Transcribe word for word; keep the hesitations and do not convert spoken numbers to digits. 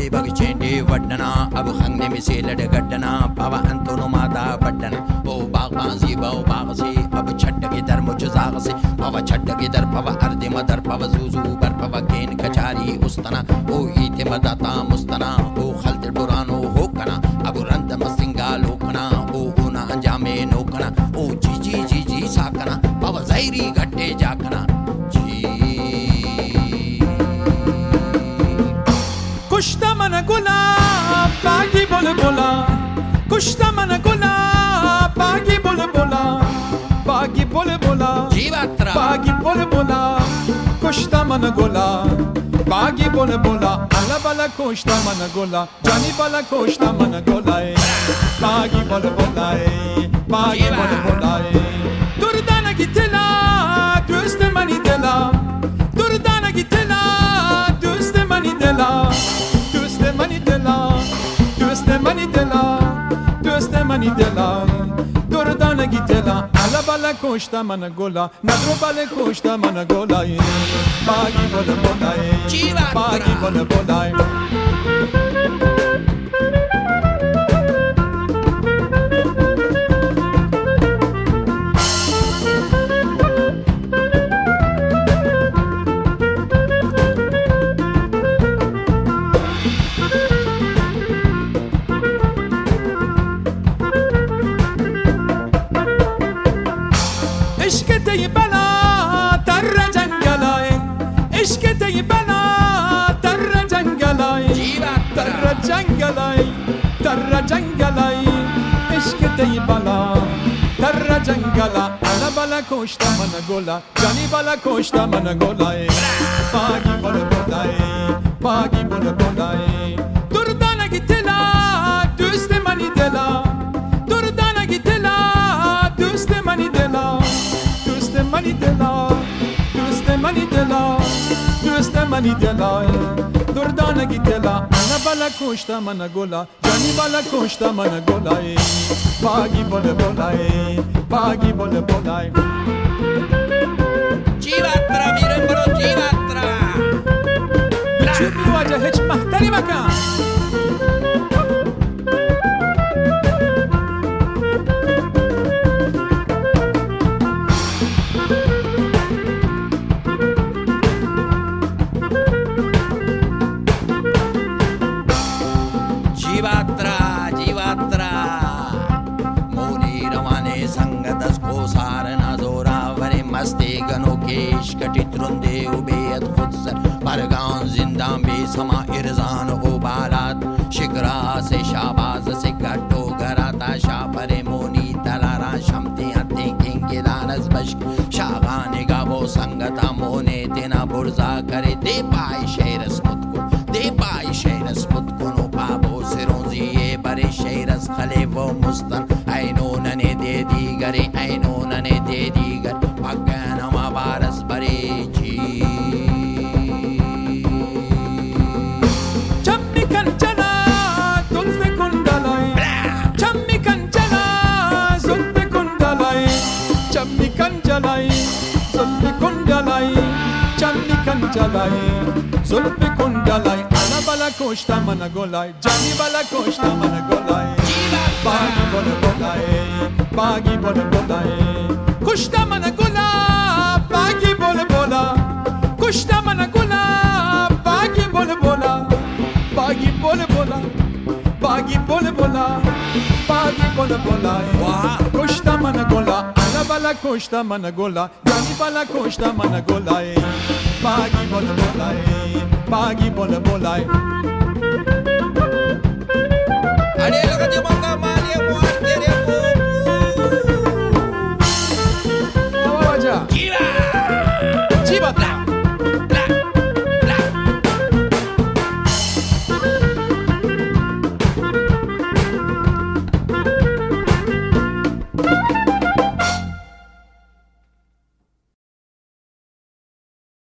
Boli bagi chendi vadana, abu khangni misile de gaddana, baba antono mata badana. O bagbazi, o bagzi, abu chatta ki dar much zagsi, baba chatta ki dar baba ardi madar baba zuzu bar baba ken kachari ustana. O ite madata mustana, o khaltil burano hokana, abu randa masinga lokana, o una anjame nokana, o jiji jiji sakana, baba zairi gatte jakana. کشته من گلا باگی بول بولا کشته من گلا باگی بول بولا باگی بول بولا باگی بول بولا کشته من گلا باگی بول بولا الا بالا کشته من گلا جانی بالا کشته من گلا باگی بول بولا باگی بول بولا دردانه گیتلا دوست منی دلا دردانه گیتلا دوست منی دلا Mani dela, doste mani dela, doste mani dela. Dordana gitela, ala bala koshta mana gola, nadro bala koshta mana gola. Bagi bola bola, bagi bola bola. جنگلای در جنگلای عشق دی بالا در جنگلا انا بالا کشته من گلا جانی بالا کشته من گلای باگی بالا بولای باگی بالا بولای دردانه گیتلا دوست منی دلا دردانه گیتلا دوست منی دلا دوست منی دلا دوست منی دلا دوست منی دلا دردانه گیتلا انا بالا کشته من گلا جانی بالا کشته من گلای باگی بول بولای باگی بول بولای جیواترا میرم برو جیواترا چوب واجه هیچ محتری مکن کٹی ترندے عبیت خود سر برگان زندان بے سما ارزان و بالات شکرا سے شاباز سے گٹو گراتا شاپر مونی تلارا شمتی ہتے کنگی دانس بشک شاغان گاو سنگتا مونے تینا برزا کرے دے پائی شیرس مت کو دے پائی شیرس مت کو نو پابو سرونزی برے شیرس خلے و مستن اینون نے دے دیگرے اینون نے دے دیگر پگن ما بارس برے جی چمی کن چلا زلف کندلائی چمی کن چلا زلف کندلائی چمی کن چلائی زلف کندلائی چمی کن چلائی زلف کندلائی انا بالا کشته من گلای جانی بالا کشته من گلای باگی بول بولای باگی بول بولای کشته من گلا باگی بول بولا کشته من گلا باگی بول بولا باگی بول بولا باگی بول بولا باگی بول بولا کشته من گلا انا بالا کشته من گلا جانی بالا کشته من گلا باگی بول بولا باگی بول بولا Ariel, lo que te manda mal.